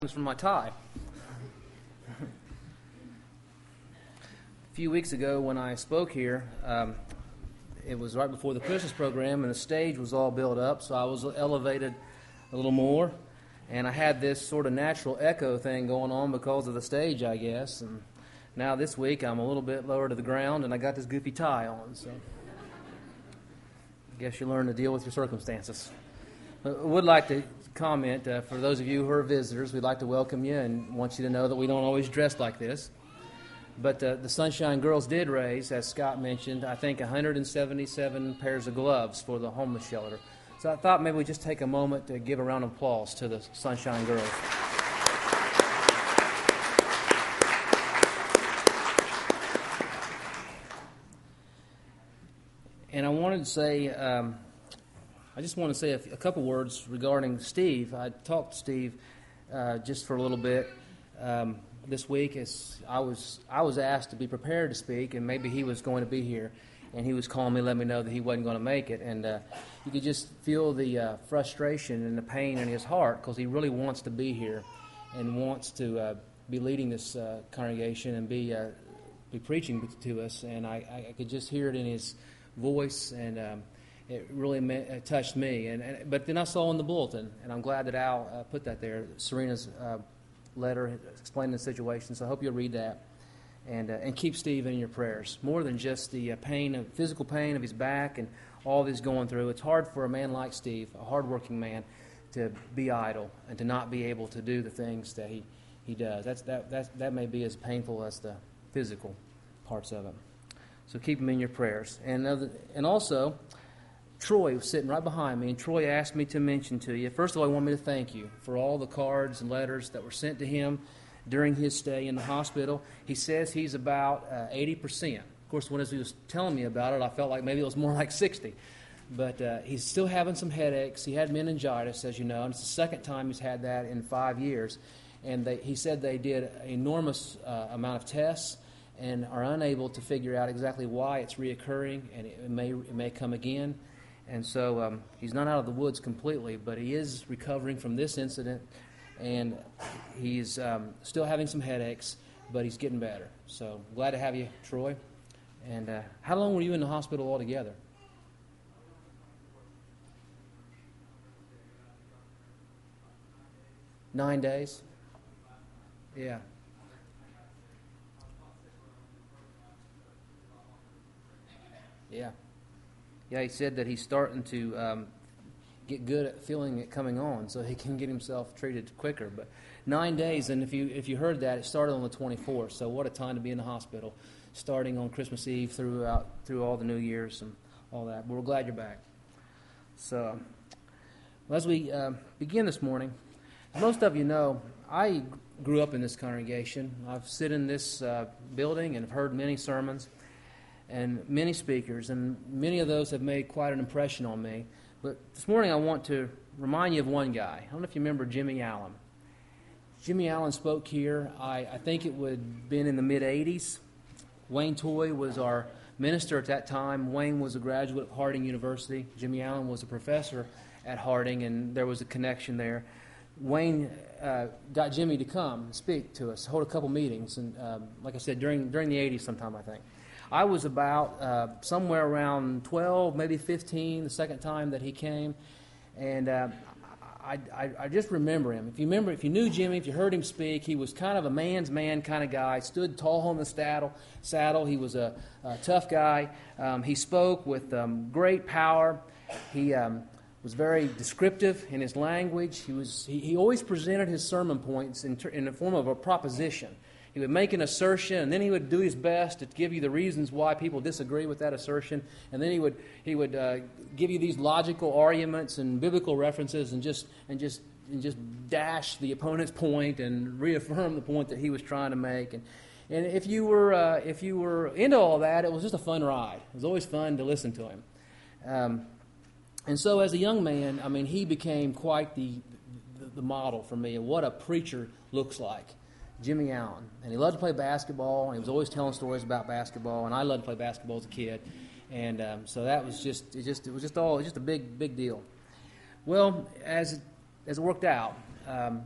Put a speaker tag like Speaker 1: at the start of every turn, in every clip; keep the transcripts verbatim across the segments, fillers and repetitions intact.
Speaker 1: From my tie. A few weeks ago when I spoke here, um, it was right before the Christmas program, and the stage was all built up, so I was elevated a little more, and I had this sort of natural echo thing going on because of the stage, I guess. And now this week I'm a little bit lower to the ground, and I got this goofy tie on, so I guess you learn to deal with your circumstances. I would like to comment, uh, for those of you who are visitors, we'd like to welcome you and want you to know that we don't always dress like this. But uh, the Sunshine Girls did raise, as Scott mentioned, I think one hundred seventy-seven pairs of gloves for the homeless shelter. So I thought maybe we'd just take a moment to give a round of applause to the Sunshine Girls. And I wanted to say... Um, I just want to say a, a couple words regarding Steve. I talked to Steve uh, just for a little bit um, this week. As I was I was asked to be prepared to speak, and maybe he was going to be here, and he was calling me, letting me know that he wasn't going to make it. And uh, you could just feel the uh, frustration and the pain in his heart because he really wants to be here and wants to uh, be leading this uh, congregation and be uh, be preaching to us. And I, I could just hear it in his voice, and um, it really meant, it touched me. And, and but then I saw in the bulletin, and I'm glad that Al uh, put that there, Serena's uh, letter explaining the situation. So I hope you'll read that and uh, and keep Steve in your prayers. More than just the uh, pain, of physical pain of his back and all he's going through. It's hard for a man like Steve, a hardworking man, to be idle and to not be able to do the things that he, he does. That's that that's, that may be as painful as the physical parts of it. So keep him in your prayers. And other, and also, Troy was sitting right behind me, and Troy asked me to mention to you, first of all, I want me to thank you for all the cards and letters that were sent to him during his stay in the hospital. He says he's about uh, eighty percent. Of course, when he was telling me about it, I felt like maybe it was more like sixty. But uh, he's still having some headaches. He had meningitis, as you know, and it's the second time he's had that in five years. And they, he said they did an enormous uh, amount of tests and are unable to figure out exactly why it's reoccurring, and it may, it may come again. And so um, he's not out of the woods completely, but he is recovering from this incident, and he's um, still having some headaches, but he's getting better. So glad to have you, Troy. And uh, how long were you in the hospital altogether? Nine days? Yeah. Yeah. Yeah, he said that he's starting to um, get good at feeling it coming on, so he can get himself treated quicker. But nine days, and if you if you heard that, it started on the twenty-fourth. So what a time to be in the hospital, starting on Christmas Eve throughout through all the New Year's and all that. But we're glad you're back. So, well, as we uh, begin this morning, as most of you know, I grew up in this congregation. I've sit in this uh, building and have heard many sermons and many speakers, and many of those have made quite an impression on me. But this morning I want to remind you of one guy. I don't know if you remember Jimmy Allen. Jimmy Allen spoke here, I, I think it would have been in the mid-eighties. Wayne Toy was our minister at that time. Wayne was a graduate of Harding University. Jimmy Allen was a professor at Harding, and there was a connection there. Wayne uh, got Jimmy to come and speak to us, hold a couple meetings, and um, like I said, during during the eighties sometime, I think. I was about uh, somewhere around twelve, maybe fifteen, the second time that he came, and uh, I, I, I just remember him. If you remember, if you knew Jimmy, if you heard him speak, he was kind of a man's man kind of guy, stood tall on the saddle. saddle. He was a, a tough guy. Um, he spoke with um, great power. He um, was very descriptive in his language. He was he, he always presented his sermon points in, ter- in the form of a proposition. He would make an assertion, and then he would do his best to give you the reasons why people disagree with that assertion. And then he would he would uh, give you these logical arguments and biblical references, and just and just and just dash the opponent's point and reaffirm the point that he was trying to make. And and if you were uh, if you were into all that, it was just a fun ride. It was always fun to listen to him. Um, and so, as a young man, I mean, he became quite the the, the model for me of what a preacher looks like. Jimmy Allen, and he loved to play basketball, and he was always telling stories about basketball, and I loved to play basketball as a kid, and um, so that was just it just it was just all just a big big deal. Well, as it, as it worked out, um,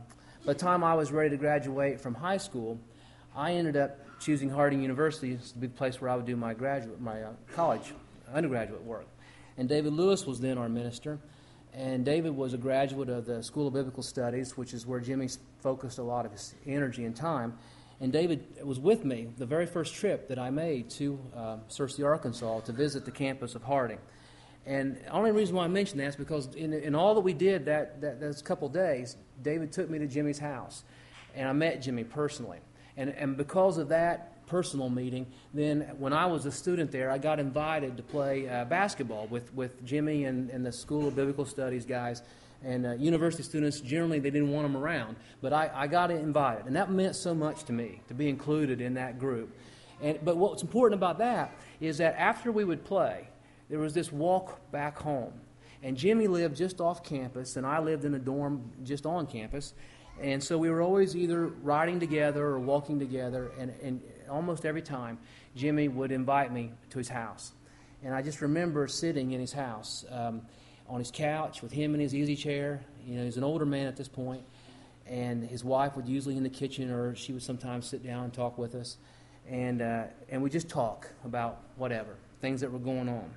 Speaker 1: By the time I was ready to graduate from high school, I ended up choosing Harding University as the place where I would do my graduate, my uh, college, undergraduate work. And David Lewis was then our minister. And David was a graduate of the School of Biblical Studies, which is where Jimmy focused a lot of his energy and time. And David was with me the very first trip that I made to uh, Searcy, Arkansas, to visit the campus of Harding. And the only reason why I mention that is because in, in all that we did that, that those couple days, David took me to Jimmy's house, and I met Jimmy personally. And, and because of that personal meeting, then when I was a student there, I got invited to play uh, basketball with, with Jimmy and, and the School of Biblical Studies guys. And uh, university students, generally, they didn't want them around. But I, I got invited, and that meant so much to me, to be included in that group. And, but what's important about that is that after we would play, there was this walk back home. And Jimmy lived just off campus, and I lived in a dorm just on campus. And so we were always either riding together or walking together, and, and almost every time, Jimmy would invite me to his house. And I just remember sitting in his house um, on his couch with him in his easy chair. You know, he's an older man at this point, and his wife would usually in the kitchen, or she would sometimes sit down and talk with us. And, uh, and we just talk about whatever, things that were going on.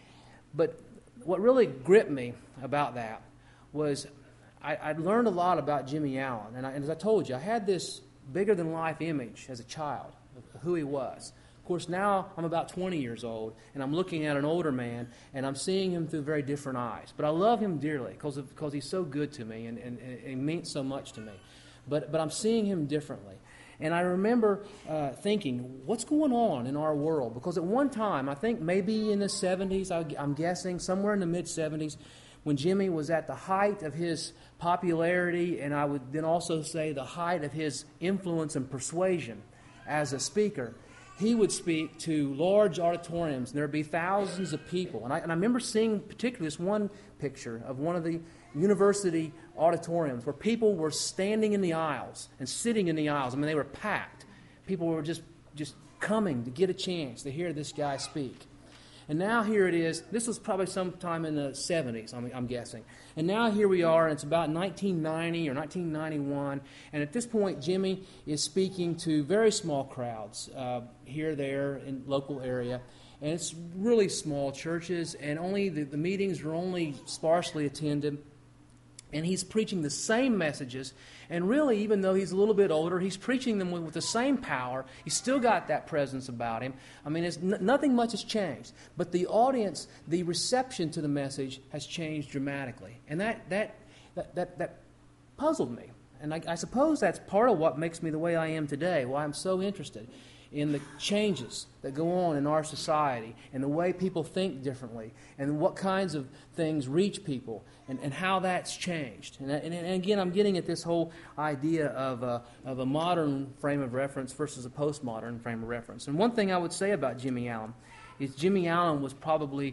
Speaker 1: But what really gripped me about that was I, I'd learned a lot about Jimmy Allen. And, I, and as I told you, I had this bigger-than-life image as a child of who he was. Of course, now I'm about twenty years old, and I'm looking at an older man, and I'm seeing him through very different eyes. But I love him dearly because because he's so good to me, and, and, and he means so much to me. But, but I'm seeing him differently. And I remember uh, thinking, what's going on in our world? Because at one time, I think maybe in the seventies, I, I'm guessing, somewhere in the mid-seventies, when Jimmy was at the height of his popularity, and I would then also say the height of his influence and persuasion as a speaker, he would speak to large auditoriums, and there would be thousands of people. And I, and I remember seeing particularly this one picture of one of the university auditoriums where people were standing in the aisles and sitting in the aisles. I mean, they were packed. People were just, just coming to get a chance to hear this guy speak. And now here it is. This was probably sometime in the seventies, I'm, I'm guessing. And now here we are, and it's about nineteen ninety or nineteen ninety-one. And at this point, Jimmy is speaking to very small crowds uh, here, there, in local area. And it's really small churches, and only the, the meetings are only sparsely attended. And he's preaching the same messages. And really, even though he's a little bit older, he's preaching them with, with the same power. He's still got that presence about him. I mean, it's n- nothing much has changed. But the audience, the reception to the message has changed dramatically. And that that that that, that puzzled me. And I, I suppose that's part of what makes me the way I am today, why I'm so interested in the changes that go on in our society and the way people think differently and what kinds of things reach people and, and how that's changed. And, and, and again, I'm getting at this whole idea of a, of a modern frame of reference versus a postmodern frame of reference. And one thing I would say about Jimmy Allen is Jimmy Allen was probably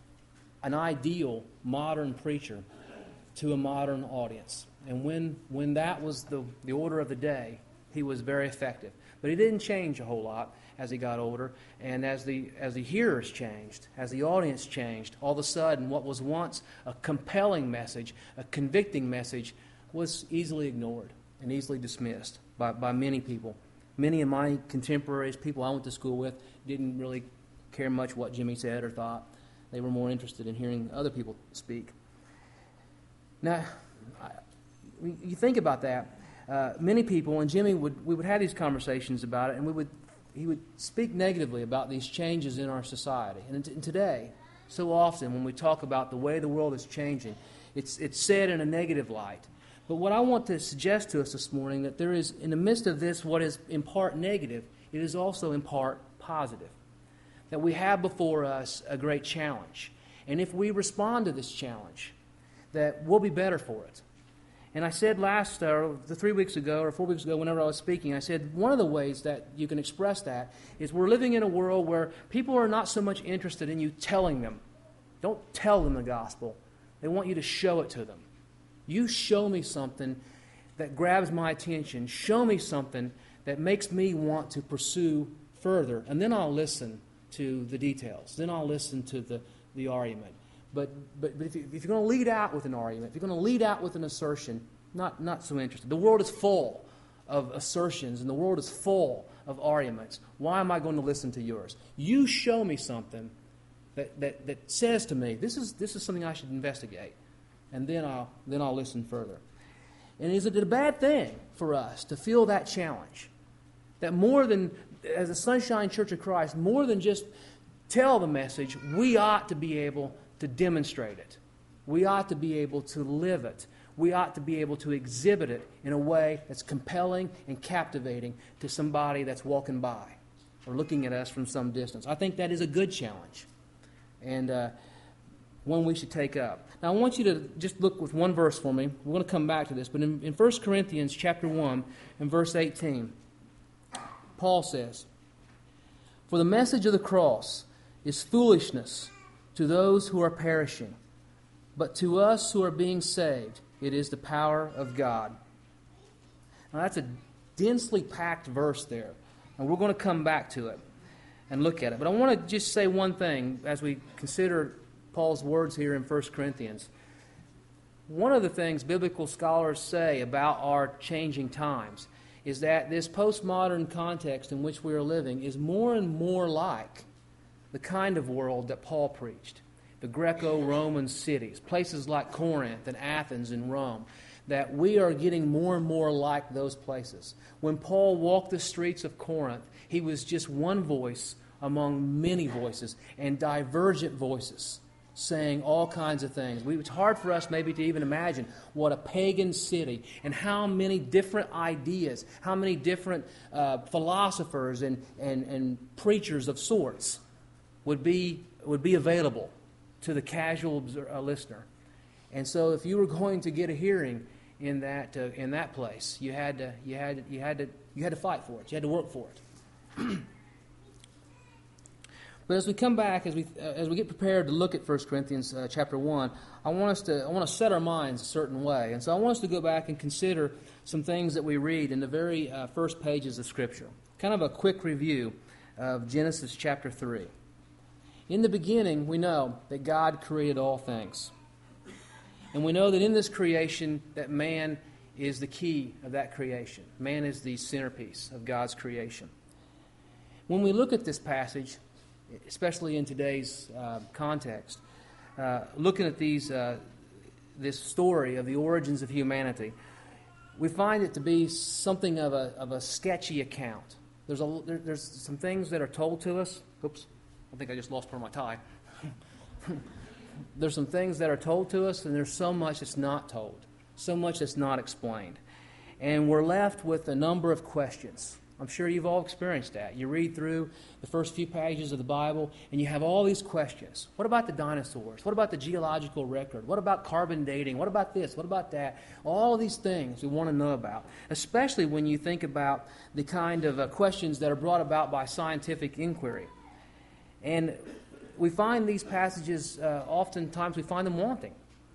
Speaker 1: an ideal modern preacher to a modern audience. And when, when that was the, the order of the day, he was very effective. But he didn't change a whole lot as he got older. And as the as the hearers changed, as the audience changed, all of a sudden what was once a compelling message, a convicting message, was easily ignored and easily dismissed by, by many people. Many of my contemporaries, people I went to school with, didn't really care much what Jimmy said or thought. They were more interested in hearing other people speak. Now, I, you think about that. Uh, many people, and Jimmy would, we would have these conversations about it, and we would, he would speak negatively about these changes in our society. And, in, and today, so often when we talk about the way the world is changing, it's it's said in a negative light. But what I want to suggest to us this morning, that there is, in the midst of this, what is in part negative, it is also in part positive. That we have before us a great challenge. And if we respond to this challenge, that we'll be better for it. And I said last, uh, the three weeks ago or four weeks ago, whenever I was speaking, I said one of the ways that you can express that is we're living in a world where people are not so much interested in you telling them. Don't tell them the gospel. They want you to show it to them. You show me something that grabs my attention. Show me something that makes me want to pursue further. And then I'll listen to the details. Then I'll listen to the, the argument. But, but, but if, you, if you're going to lead out with an argument, if you're going to lead out with an assertion, Not, not so interested. The world is full of assertions, and the world is full of arguments. Why am I going to listen to yours? You show me something that, that, that says to me, this is, this is something I should investigate, and then I'll, then I'll listen further. And is it a bad thing for us to feel that challenge? That more than, as a Sunshine Church of Christ, more than just tell the message, we ought to be able to demonstrate it. We ought to be able to live it. We ought to be able to exhibit it in a way that's compelling and captivating to somebody that's walking by or looking at us from some distance. I think that is a good challenge, and uh, one we should take up. Now, I want you to just look with one verse for me. We're going to come back to this, but in, in First Corinthians chapter one and verse eighteen, Paul says, "For the message of the cross is foolishness to those who are perishing, but to us who are being saved, it is the power of God." Now, that's a densely packed verse there, and we're going to come back to it and look at it. But I want to just say one thing as we consider Paul's words here in First Corinthians. One of the things biblical scholars say about our changing times is that this postmodern context in which we are living is more and more like the kind of world that Paul preached. The Greco-Roman cities, places like Corinth and Athens and Rome, that we are getting more and more like those places. When Paul walked the streets of Corinth, he was just one voice among many voices and divergent voices saying all kinds of things. We, it's hard for us maybe to even imagine what a pagan city and how many different ideas, how many different uh, philosophers and, and, and preachers of sorts would be, would be available to the casual uh, listener. And so, if you were going to get a hearing in that uh, in that place, you had to you had you had to you had to fight for it. You had to work for it. But as we come back, as we uh, as we get prepared to look at First Corinthians uh, chapter one, I want us to I want to set our minds a certain way, and so I want us to go back and consider some things that we read in the very uh, first pages of Scripture. Kind of a quick review of Genesis chapter three. In the beginning, we know that God created all things. And we know that in this creation, that man is the key of that creation. Man is the centerpiece of God's creation. When we look at this passage, especially in today's uh, context, uh, looking at these, uh, this story of the origins of humanity, we find it to be something of a, of a sketchy account. There's, a, there, there's some things that are told to us. Oops. I think I just lost part of my tie. There's some things that are told to us, and there's so much that's not told, so much that's not explained. And we're left with a number of questions. I'm sure you've all experienced that. You read through the first few pages of the Bible, and you have all these questions. What about the dinosaurs? What about the geological record? What about carbon dating? What about this? What about that? All of these things we want to know about, especially when you think about the kind of uh, questions that are brought about by scientific inquiry. And we find these passages, uh, oftentimes we find them wanting.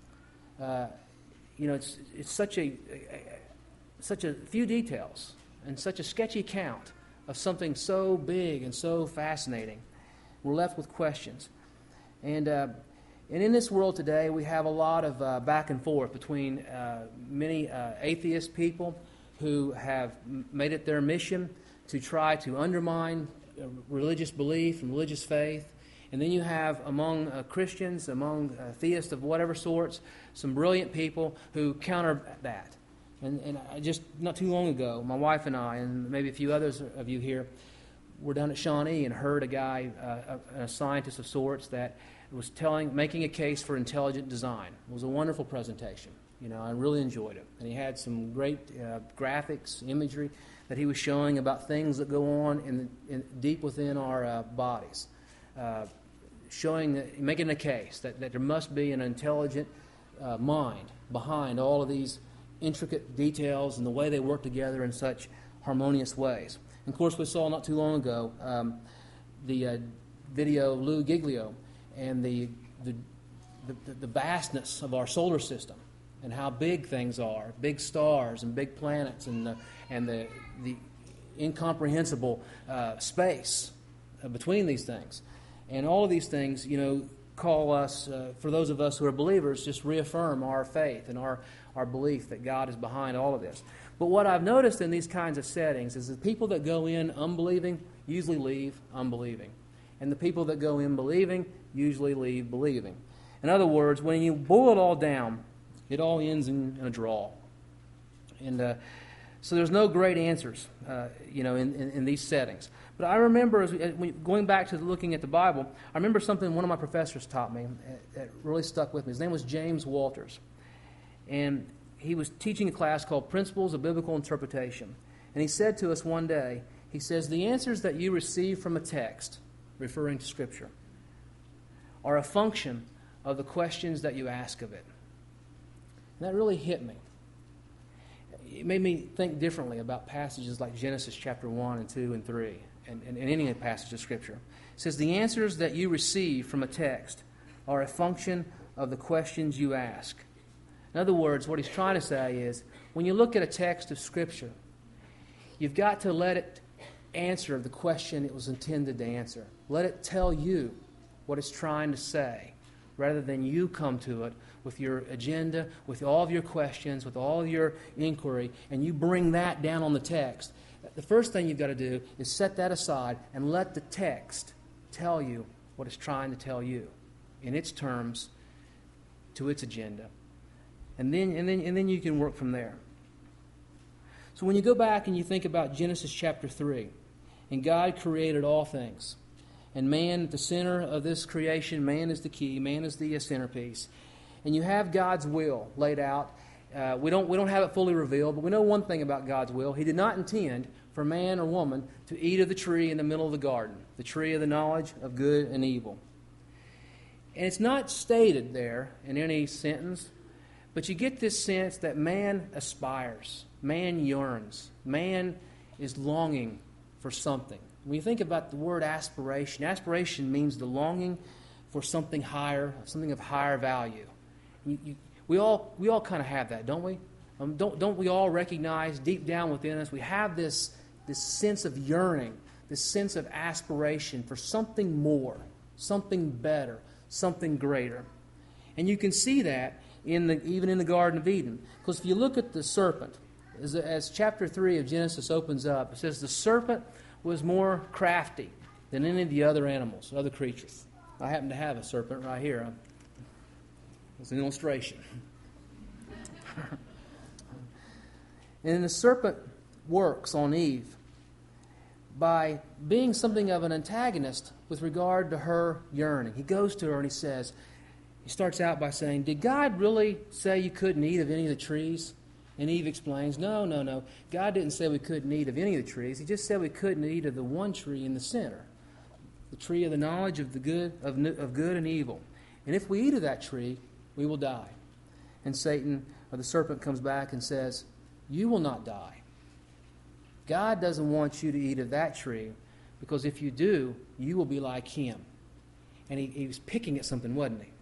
Speaker 1: Uh, you know, it's it's such a, a such a few details and such a sketchy account of something so big and so fascinating. We're left with questions. And uh, and in this world today, we have a lot of uh, back and forth between uh, many uh, atheist people who have made it their mission to try to undermine religious belief and religious faith. And then you have among uh, Christians, among uh, theists of whatever sorts, some brilliant people who counter that. And, and I just not too long ago, my wife and I, and maybe a few others of you here, were down at Shawnee and heard a guy, uh, a, a scientist of sorts, that was telling, making a case for intelligent design. It was a wonderful presentation. You know, I really enjoyed it. And he had some great uh, graphics, imagery that he was showing about things that go on in, in deep within our uh, bodies, uh, showing, that, making a case that, that there must be an intelligent uh, mind behind all of these intricate details and the way they work together in such harmonious ways. And of course, we saw not too long ago um, the uh, video of Lou Giglio and the, the the the vastness of our solar system and how big things are, big stars and big planets, and the, and the the incomprehensible uh, space uh, between these things. And all of these things, you know, call us, uh, for those of us who are believers, just reaffirm our faith and our, our belief that God is behind all of this. But what I've noticed in these kinds of settings is the people that go in unbelieving usually leave unbelieving. And the people that go in believing usually leave believing. In other words, when you boil it all down, it all ends in, in a draw. And uh, so there's no great answers, uh, you know, in, in, in these settings. But I remember, as we, going back to looking at the Bible, I remember something one of my professors taught me that really stuck with me. His name was James Walters. And he was teaching a class called Principles of Biblical Interpretation. And he said to us one day, he says, the answers that you receive from a text, referring to Scripture, are a function of the questions that you ask of it. And that really hit me. It made me think differently about passages like Genesis chapter one and two and three, and, and, and any passage of Scripture. It says, the answers that you receive from a text are a function of the questions you ask. In other words, what he's trying to say is, when you look at a text of Scripture, you've got to let it answer the question it was intended to answer. Let it tell you what it's trying to say, rather than you come to it with your agenda, with all of your questions, with all of your inquiry, and you bring that down on the text. The first thing you've got to do is set that aside and let the text tell you what it's trying to tell you in its terms, to its agenda. And then, and then, and then you can work from there. So when you go back and you think about Genesis chapter three, and God created all things, and man at the center of this creation, man is the key, man is the centerpiece, and you have God's will laid out. Uh, we don't we don't have it fully revealed, but we know one thing about God's will. He did not intend for man or woman to eat of the tree in the middle of the garden, the tree of the knowledge of good and evil. And it's not stated there in any sentence, but you get this sense that man aspires, man yearns, man is longing for something. When you think about the word aspiration, aspiration means the longing for something higher, something of higher value. You, you, we all we all kind of have that, don't we? Um, don't don't we all recognize deep down within us we have this this sense of yearning, this sense of aspiration for something more, something better, something greater, and you can see that in the even in the Garden of Eden. Because if you look at the serpent, as, as chapter three of Genesis opens up, it says the serpent was more crafty than any of the other animals, other creatures. I happen to have a serpent right here. It's an illustration. And the serpent works on Eve by being something of an antagonist with regard to her yearning. He goes to her and he says, he starts out by saying, did God really say you couldn't eat of any of the trees? And Eve explains, no, no, no. God didn't say we couldn't eat of any of the trees. He just said we couldn't eat of the one tree in the center, the tree of the knowledge of the good of, of good and evil. And if we eat of that tree, we will die. And Satan, or the serpent, comes back and says, you will not die. God doesn't want you to eat of that tree, because if you do, you will be like him. And he, he was picking at something, wasn't he?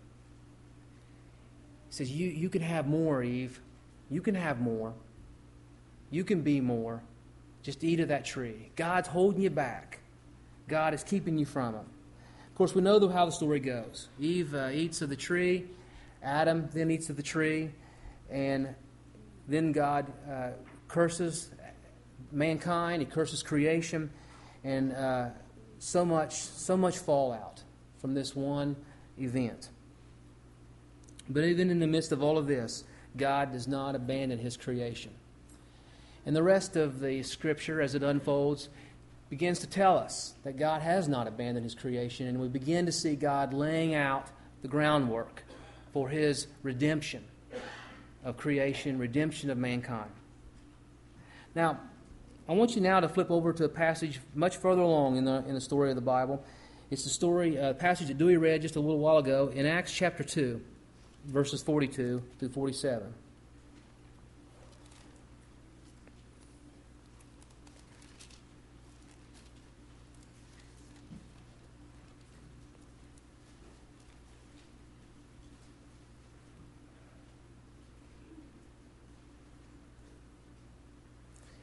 Speaker 1: He says, you, you can have more, Eve. You can have more. You can be more. Just eat of that tree. God's holding you back. God is keeping you from it. Of course, we know how the story goes. Eve uh, eats of the tree. Adam then eats of the tree. And then God uh, curses mankind. He curses creation. And uh, so much, so much fallout from this one event. But even in the midst of all of this, God does not abandon his creation. And the rest of the Scripture, as it unfolds, begins to tell us that God has not abandoned his creation, and we begin to see God laying out the groundwork for his redemption of creation, redemption of mankind. Now, I want you now to flip over to a passage much further along in the, in the story of the Bible. It's the story, a uh, passage that Dewey read just a little while ago in Acts chapter two. Verses forty-two through forty-seven.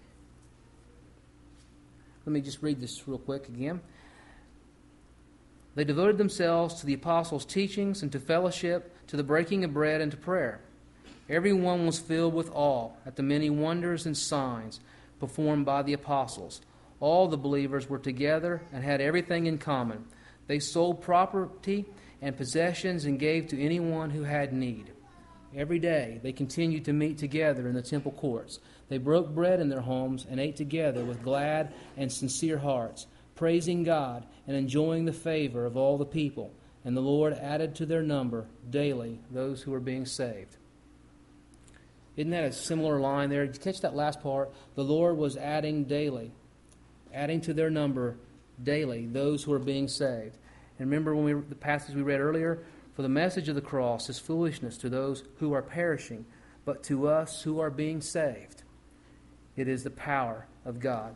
Speaker 1: Let me just read this real quick again. They devoted themselves to the apostles' teachings and to fellowship, to the breaking of bread and to prayer. Everyone was filled with awe at the many wonders and signs performed by the apostles. All the believers were together and had everything in common. They sold property and possessions and gave to anyone who had need. Every day they continued to meet together in the temple courts. They broke bread in their homes and ate together with glad and sincere hearts, praising God and enjoying the favor of all the people. And the Lord added to their number daily those who were being saved. Isn't that a similar line there? Did you catch that last part? The Lord was adding daily, adding to their number daily those who are being saved. And remember when we the passage we read earlier? For the message of the cross is foolishness to those who are perishing, but to us who are being saved, it is the power of God.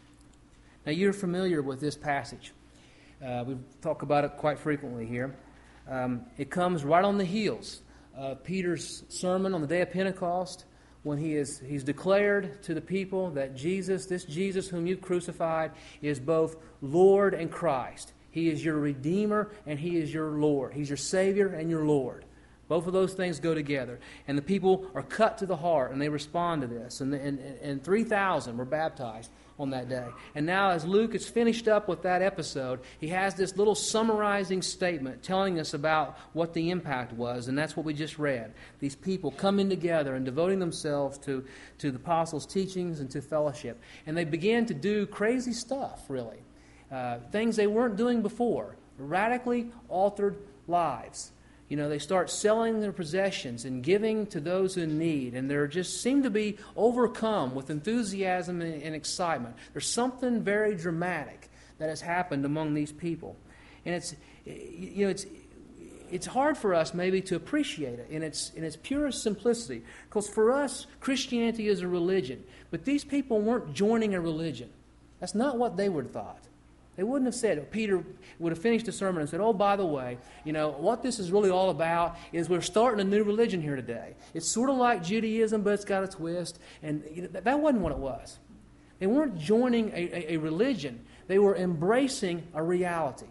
Speaker 1: Now you're familiar with this passage. Uh, we talk about it quite frequently here. Um, it comes right on the heels of Peter's sermon on the day of Pentecost, when he is he's declared to the people that Jesus, this Jesus whom you've crucified, is both Lord and Christ. He is your Redeemer and He is your Lord. He's your Savior and your Lord. Both of those things go together. And the people are cut to the heart and they respond to this. And, and, and three thousand were baptized on that day. And now as Luke is finished up with that episode, he has this little summarizing statement telling us about what the impact was. And that's what we just read. These people coming together and devoting themselves to, to the apostles' teachings and to fellowship. And they began to do crazy stuff, really. Uh, things they weren't doing before. Radically altered lives. You know, they start selling their possessions and giving to those in need. And they just seem to be overcome with enthusiasm and, and excitement. There's something very dramatic that has happened among these people. And it's, you know, it's it's hard for us maybe to appreciate it in its in its purest simplicity. Because for us, Christianity is a religion. But these people weren't joining a religion. That's not what they would have thought. They wouldn't have said, Peter would have finished the sermon and said, oh, by the way, you know, what this is really all about is we're starting a new religion here today. It's sort of like Judaism, but it's got a twist. And you know, that, that wasn't what it was. They weren't joining a, a, a religion. They were embracing a reality.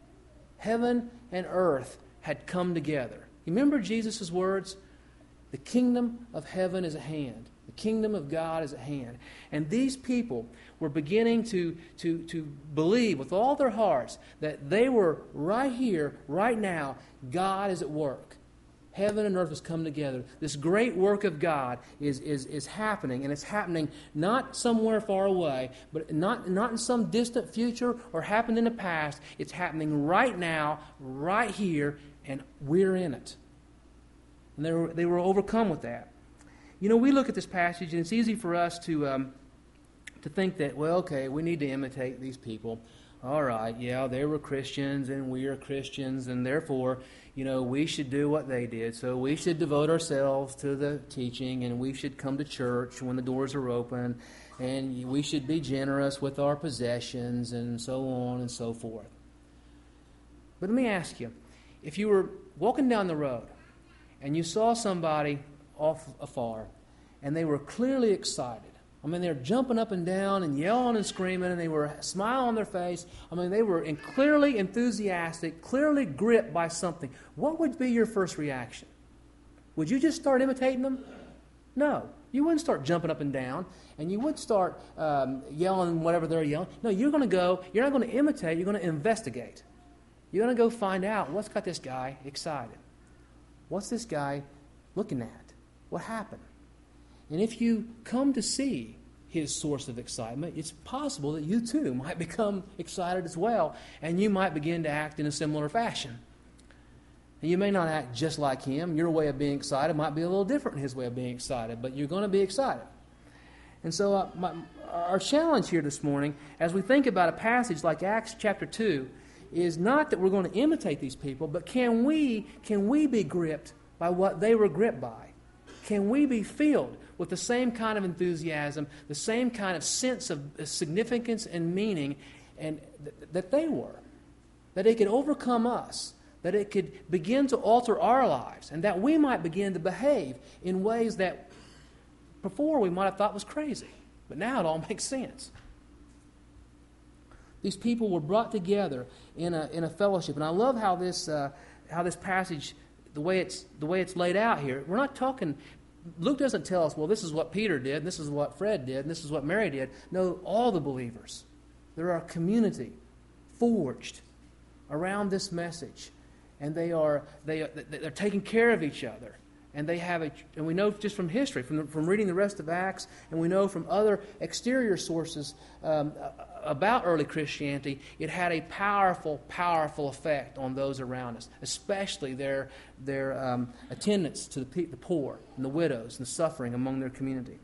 Speaker 1: Heaven and earth had come together. You remember Jesus' words? The kingdom of heaven is at hand. The kingdom of God is at hand. And these people were beginning to, to, to believe with all their hearts that they were right here, right now, God is at work. Heaven and earth has come together. This great work of God is, is, is happening, and it's happening not somewhere far away, but not, not in some distant future or happened in the past. It's happening right now, right here, and we're in it. And they were, they were overcome with that. You know, we look at this passage, and it's easy for us to um, to think that, well, okay, we need to imitate these people. All right, yeah, they were Christians, and we are Christians, and therefore, you know, we should do what they did. So we should devote ourselves to the teaching, and we should come to church when the doors are open, and we should be generous with our possessions, and so on and so forth. But let me ask you, if you were walking down the road, and you saw somebody off afar, and they were clearly excited. I mean, they were jumping up and down and yelling and screaming, and they were a smile on their face. I mean, they were in clearly enthusiastic, clearly gripped by something. What would be your first reaction? Would you just start imitating them? No. You wouldn't start jumping up and down, and you wouldn't start um, yelling whatever they're yelling. No, you're going to go, you're not going to imitate, you're going to investigate. You're going to go find out what's got this guy excited. What's this guy looking at? What happened? And if you come to see his source of excitement, it's possible that you too might become excited as well, and you might begin to act in a similar fashion. And you may not act just like him. Your way of being excited might be a little different than his way of being excited, but you're going to be excited. And so uh, my, our challenge here this morning, as we think about a passage like Acts chapter two, is not that we're going to imitate these people, but can we, can we be gripped by what they were gripped by? Can we be filled with the same kind of enthusiasm, the same kind of sense of significance and meaning and th- that they were? That it could overcome us, that it could begin to alter our lives, and that we might begin to behave in ways that before we might have thought was crazy. But now it all makes sense. These people were brought together in a in a fellowship, and I love how this uh, how this passage, the way it's the way it's laid out here. We're not talking. Luke doesn't tell us, well, this is what Peter did, and this is what Fred did, and this is what Mary did. No, all the believers. There are a community forged around this message, and they are they are, they're taking care of each other. And they have a, and we know just from history, from from reading the rest of Acts, and we know from other exterior sources um, about early Christianity, it had a powerful, powerful effect on those around us, especially their their um, attendance to the, pe- the poor and the widows and the suffering among their community.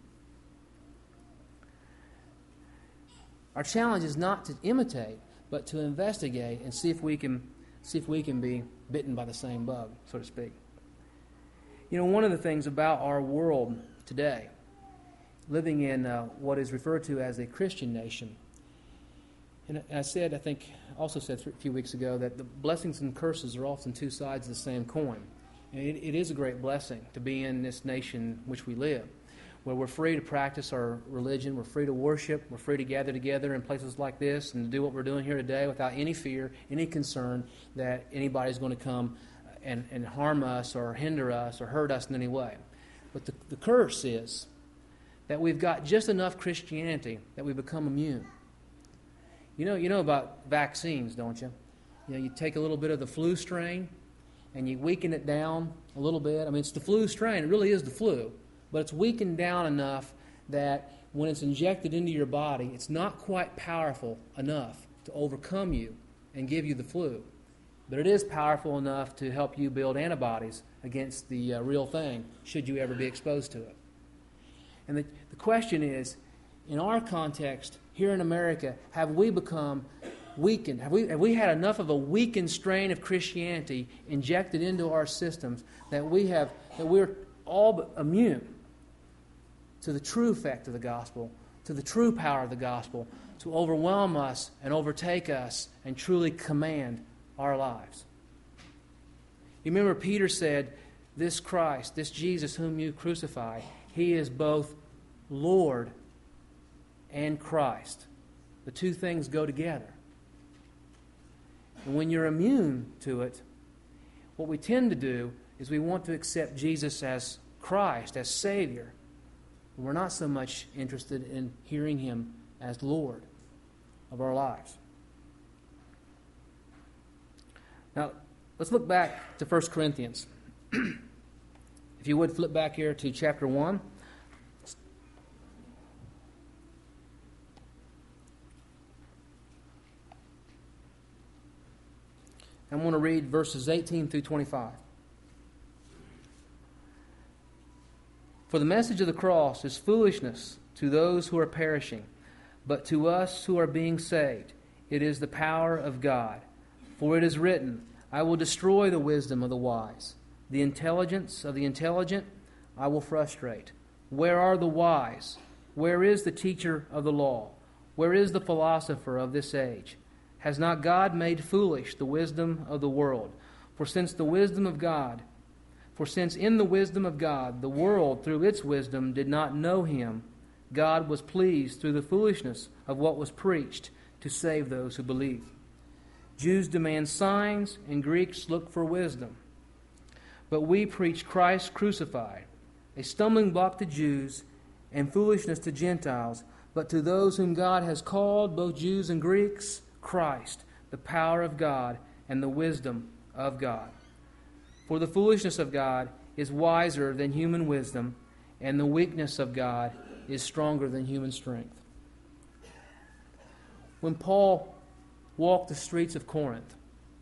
Speaker 1: Our challenge is not to imitate, but to investigate and see if we can see if we can be bitten by the same bug, so to speak. You know, one of the things about our world today, living in uh, what is referred to as a Christian nation, and I said, I think, also said a few weeks ago that the blessings and curses are often two sides of the same coin. And it, it is a great blessing to be in this nation in which we live, where we're free to practice our religion, we're free to worship, we're free to gather together in places like this and to do what we're doing here today without any fear, any concern that anybody's going to come And, and harm us or hinder us or hurt us in any way. But the, the curse is that we've got just enough Christianity that we become immune. You know, you know about vaccines, don't you? You know, you take a little bit of the flu strain and you weaken it down a little bit. I mean, it's the flu strain. It really is the flu. But it's weakened down enough that when it's injected into your body, it's not quite powerful enough to overcome you and give you the flu. But it is powerful enough to help you build antibodies against the uh, real thing, should you ever be exposed to it. And the, the question is, in our context, here in America, have we become weakened? Have we, have we had enough of a weakened strain of Christianity injected into our systems that we have that we're all but immune to the true effect of the gospel, to the true power of the gospel, to overwhelm us and overtake us and truly command our lives? You remember Peter said, this Christ, this Jesus whom you crucified, he is both Lord and Christ. The two things go together. And when you're immune to it, what we tend to do is we want to accept Jesus as Christ, as Savior. We're not so much interested in hearing him as Lord of our lives. Now, let's look back to First Corinthians. If you would, flip back here to chapter one. I'm going to read verses eighteen through twenty-five. For the message of the cross is foolishness to those who are perishing, but to us who are being saved, it is the power of God. For it is written, I will destroy the wisdom of the wise. The intelligence of the intelligent I will frustrate. Where are the wise? Where is the teacher of the law? Where is the philosopher of this age? Has not God made foolish the wisdom of the world? For since the wisdom of God, for since in the wisdom of God, the world through its wisdom did not know him, God was pleased through the foolishness of what was preached to save those who believe. Jews demand signs, and Greeks look for wisdom. But we preach Christ crucified, a stumbling block to Jews and foolishness to Gentiles, but to those whom God has called, both Jews and Greeks, Christ, the power of God and the wisdom of God. For the foolishness of God is wiser than human wisdom, and the weakness of God is stronger than human strength. When Paul walked the streets of Corinth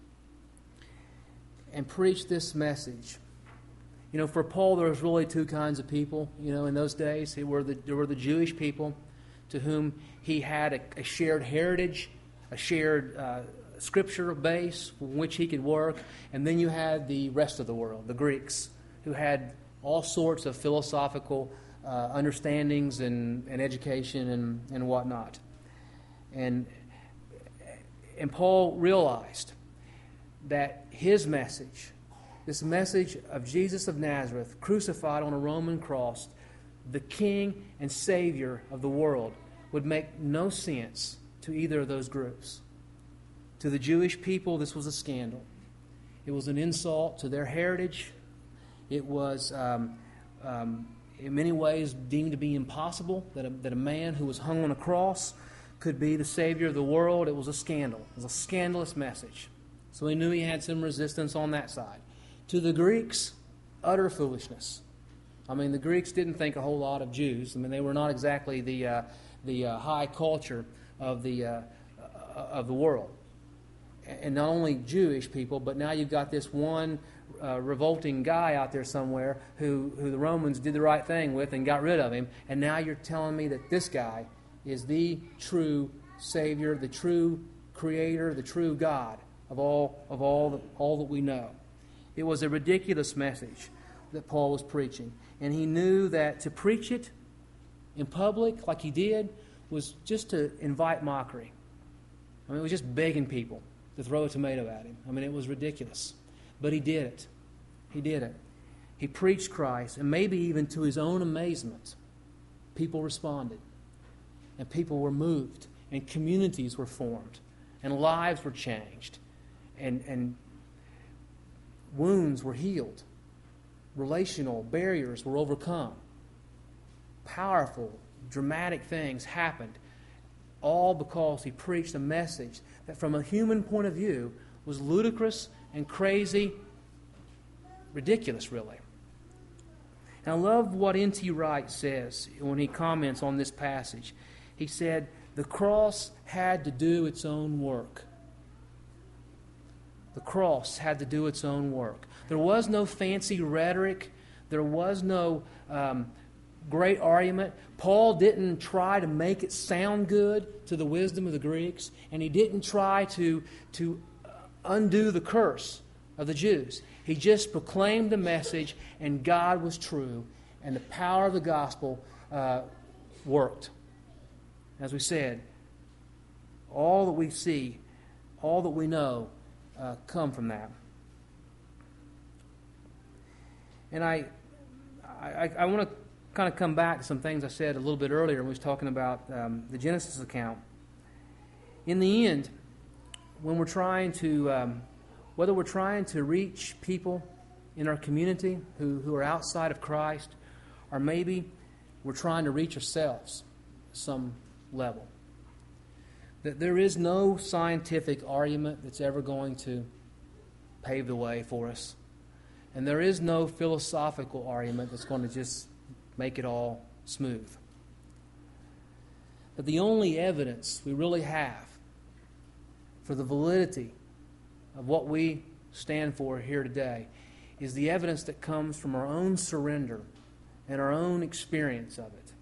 Speaker 1: and preached this message, you know, for Paul there was really two kinds of people, you know, in those days. There were the, there were the Jewish people to whom he had a, a shared heritage, a shared uh, scripture base from which he could work. And then you had the rest of the world, the Greeks, who had all sorts of philosophical uh, understandings and, and education and, and whatnot. And, and Paul realized that his message, this message of Jesus of Nazareth, crucified on a Roman cross, the King and Savior of the world, would make no sense to either of those groups. To the Jewish people, this was a scandal. It was an insult to their heritage. It was, um, um, in many ways, deemed to be impossible that a, that a man who was hung on a cross could be the Savior of the world. It was a scandal. It was a scandalous message. So he knew he had some resistance on that side. To the Greeks, utter foolishness. I mean, the Greeks didn't think a whole lot of Jews. I mean, they were not exactly the uh, the uh, high culture of the uh, of the world. And not only Jewish people, but now you've got this one uh, revolting guy out there somewhere who, who the Romans did the right thing with and got rid of him. And now you're telling me that this guy is the true Savior, the true Creator, the true God of all of all that, all that we know. It was a ridiculous message that Paul was preaching. And he knew that to preach it in public like he did was just to invite mockery. I mean, it was just begging people to throw a tomato at him. I mean, it was ridiculous. But he did it. He did it. He preached Christ, and maybe even to his own amazement, people responded. And people were moved, and communities were formed, and lives were changed, and, and wounds were healed. Relational barriers were overcome. Powerful, dramatic things happened, all because he preached a message that from a human point of view was ludicrous and crazy, ridiculous really. And I love what N T Wright says when he comments on this passage. He said, the cross had to do its own work. The cross had to do its own work. There was no fancy rhetoric. There was no um, great argument. Paul didn't try to make it sound good to the wisdom of the Greeks, and he didn't try to, to undo the curse of the Jews. He just proclaimed the message, and God was true, and the power of the gospel uh, worked. As we said, all that we see, all that we know, uh, come from that. And I, I, I want to kind of come back to some things I said a little bit earlier when we was talking about um, the Genesis account. In the end, when we're trying to, um, whether we're trying to reach people in our community who, who are outside of Christ, or maybe we're trying to reach ourselves at some level, that there is no scientific argument that's ever going to pave the way for us. And there is no philosophical argument that's going to just make it all smooth. But the only evidence we really have for the validity of what we stand for here today is the evidence that comes from our own surrender and our own experience of it.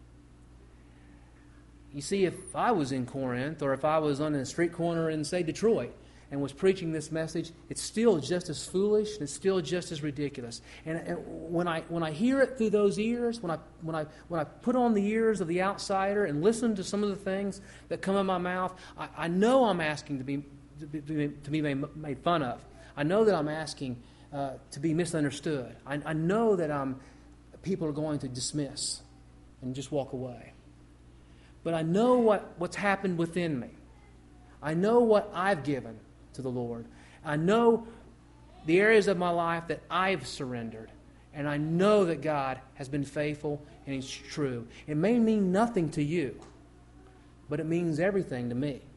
Speaker 1: You see, if I was in Corinth, or if I was on a street corner in, say, Detroit, and was preaching this message, it's still just as foolish, and it's still just as ridiculous. And, and when I when I hear it through those ears, when I when I when I put on the ears of the outsider and listen to some of the things that come in my mouth, I, I know I'm asking to be to be, to be made, made fun of. I know that I'm asking uh, to be misunderstood. I, I know that I'm people are going to dismiss and just walk away. But I know what, what's happened within me. I know what I've given to the Lord. I know the areas of my life that I've surrendered. And I know that God has been faithful and He's true. It may mean nothing to you, but it means everything to me.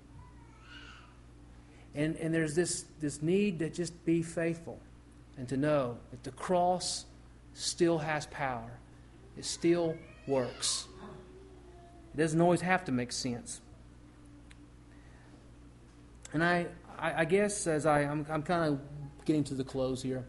Speaker 1: And, and there's this, this need to just be faithful and to know that the cross still has power. It still works. It doesn't always have to make sense. And I, I, I guess as I, I'm, I'm kind of getting to the close here,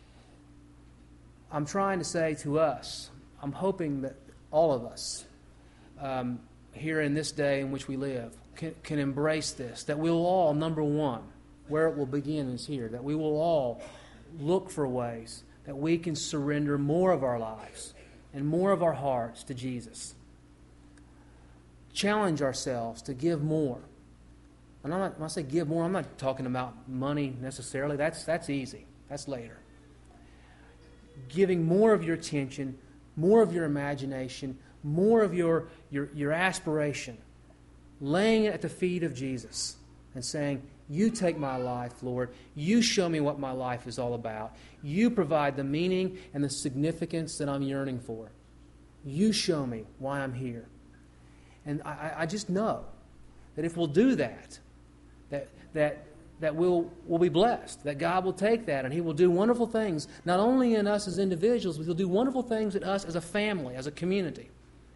Speaker 1: I'm trying to say to us, I'm hoping that all of us um, here in this day in which we live can, can embrace this, that we'll all, number one, where it will begin is here, that we will all look for ways that we can surrender more of our lives and more of our hearts to Jesus. Challenge ourselves to give more. And I'm not, when I say give more, I'm not talking about money necessarily. That's, that's easy. That's later. Giving more of your attention, more of your imagination, more of your, your, your aspiration laying it at the feet of Jesus and saying, you take my life, Lord. You show me what my life is all about. You provide the meaning and the significance that I'm yearning for. You show me why I'm here. And I, I just know that if we'll do that, that that that we'll, we'll be blessed, that God will take that and He will do wonderful things, not only in us as individuals, but He'll do wonderful things in us as a family, as a community.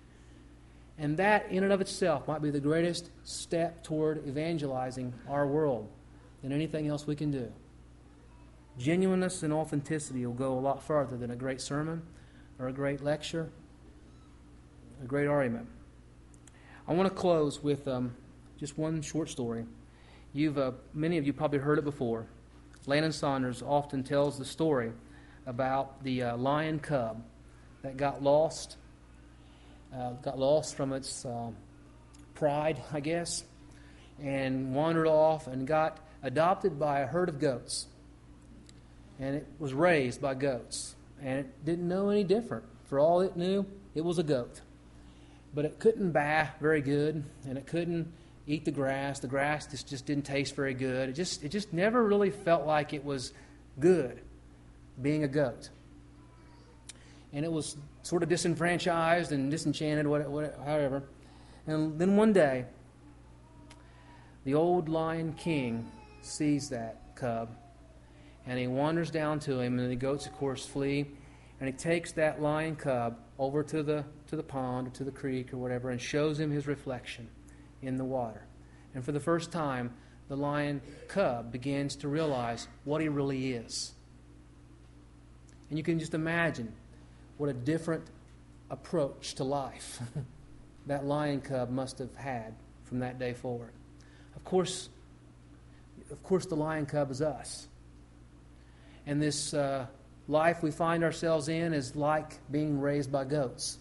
Speaker 1: And that, in and of itself, might be the greatest step toward evangelizing our world than anything else we can do. Genuineness and authenticity will go a lot further than a great sermon or a great lecture, a great argument. I want to close with um, just one short story. You've uh, many of you probably heard it before. Landon Saunders often tells the story about the uh, lion cub that got lost, uh, got lost from its uh, pride, I guess, and wandered off and got adopted by a herd of goats. And it was raised by goats, and it didn't know any different. For all it knew, it was a goat. But it couldn't baa very good, and it couldn't eat the grass. The grass just, just didn't taste very good. It just it just never really felt like it was good being a goat. And it was sort of disenfranchised and disenchanted, what, what, however. And then one day, the old lion king sees that cub, and he wanders down to him, and the goats, of course, flee. And he takes that lion cub over to the to the pond or to the creek or whatever and shows him his reflection in the water. And for the first time, the lion cub begins to realize what he really is. And you can just imagine what a different approach to life that lion cub must have had from that day forward. Of course, of course, the lion cub is us. And this uh, life we find ourselves in is like being raised by goats.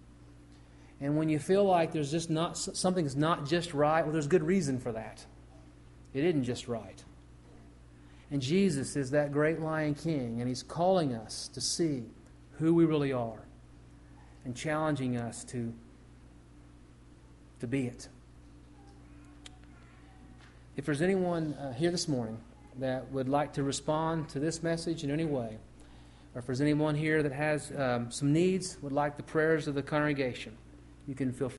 Speaker 1: And when you feel like there's just not something's not just right, well, there's good reason for that. It isn't just right. And Jesus is that great lion king, and He's calling us to see who we really are and challenging us to, to be it. If there's anyone uh, here this morning that would like to respond to this message in any way, or if there's anyone here that has um, some needs, would like the prayers of the congregation, you can feel free.